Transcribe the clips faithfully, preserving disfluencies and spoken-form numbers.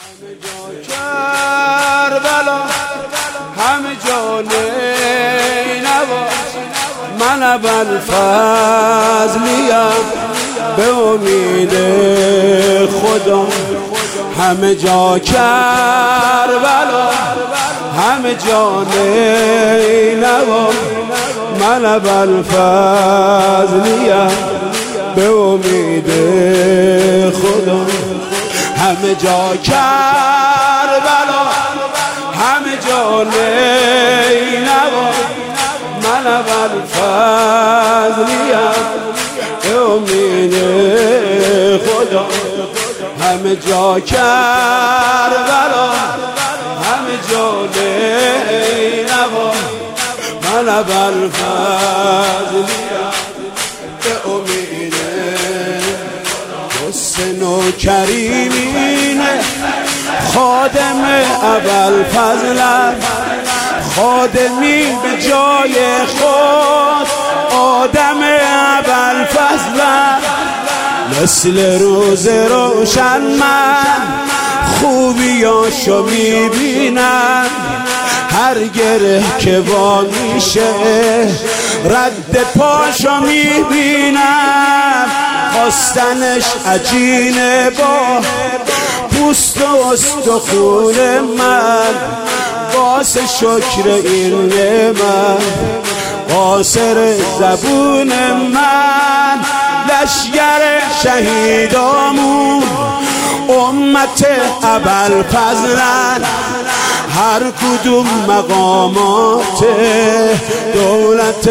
کربلا همه جا نینوا، من ابوالفضلیم به امید خدا. همه جا کربلا همه جا نینوا، من ابوالفضلیم به امید خدا. همه جا کربلا همه جا نینوا، من ابوالفضلیم به امید خدا. همه جا کربلا همه جا نینوا، من ابوالفضلیم به امید حسن و کریمین خادم ابوالفضلم، خادمی به جای خود آدم ابوالفضلم. مثل روز روشن من خوبیاشو میبینم، هر گره که وا میشه رد پاشو میبینم. خواستنش عجینه با پوست و استخون من، واسه شکر این نعمت قاصر زبون من. لشگر شهیدامون امت ابوالفضلن، هر کدوم مقامات دولت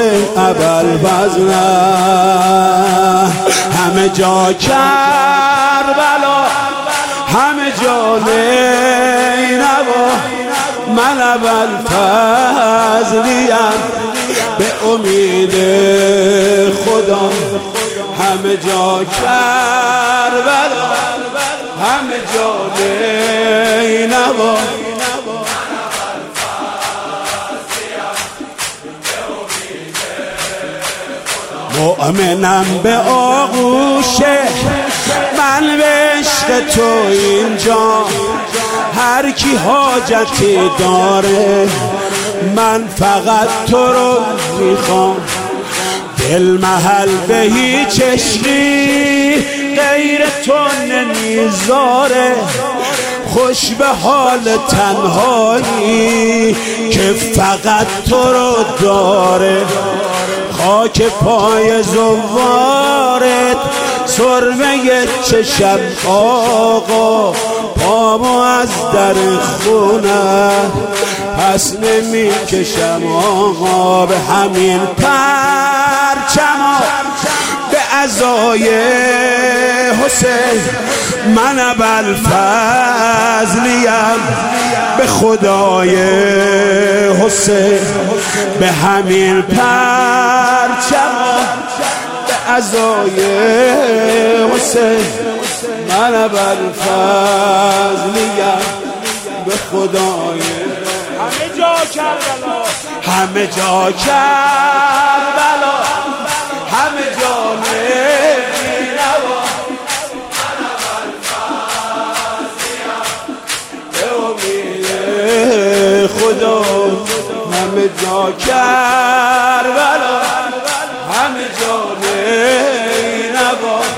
ابوالفضلن. همه جا کربلا همه جا نینوا، من ابوالفضلیم به امید خدا. همه جا کربلا همه جا نینوا، مؤمنم به آغوش من به عشق تو اینجا. هر کی حاجتی داره من فقط تو رو میخوام. دل محل به هیچ عشقی غیر تو نمیذاره، خوش به حال تنهایی که فقط تو رو داره. خاک پای زوارت سرمه چشم آقا، پامو از در خونه پس نمی کشم آقا. به همین پرچما به عزای حسین من ابوالفضلیم به خدای حسین. به همین پرچما به عزای حسین من ابوالفضلیم به خدای. همه جا کربلا همه جا کربلا همه جا نینوا، من ابوالفضلیم به امید خدا. همه جا کربلا همه جا نینوا،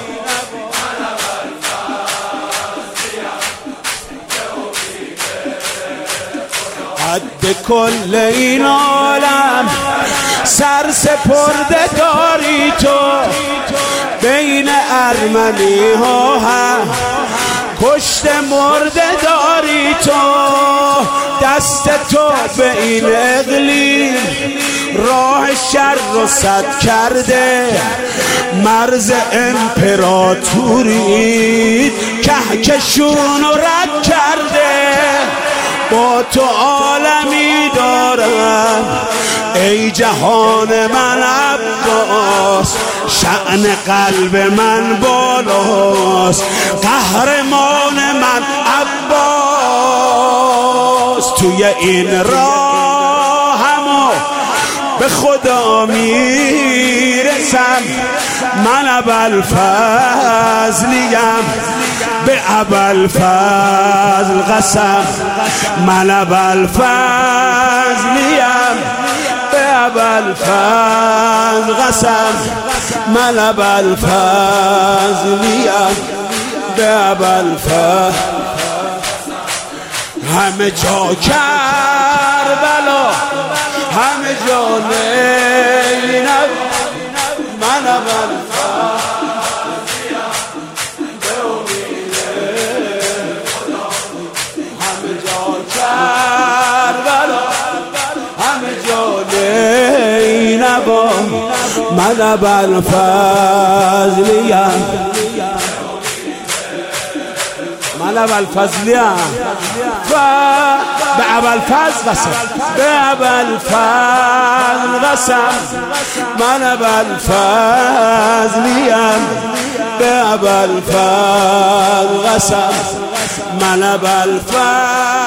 حد کل این عالم سر سپرده داری تو، بین ارمنی ها هم کشت مرده داری تو. دست تو به این اقلیم راه شر رو سد کرده، مرز امپراتوری کهکشون رو رد کرده. با تو عالمی دارم ای جهان من عباس، شأن قلب من بالاست قهرمان من عباس. توی این راهمو به خدا میرسم، من ابوالفضلیم به ابوالفضل قسم من ابوالفضلیم به ابوالفضل قسم من ابوالفضلیم به ابوالفضل همه جا کربلا همه جا زینب من ابوالفضلیم به امید همه جا کربلا همه جا زینب من ابوالفضلیم من ابوالفضلیم به ابوالفضل قسم به ابوالفضل قسم من ابوالفضلیم به ابوالفضل قسم من ابوالفضل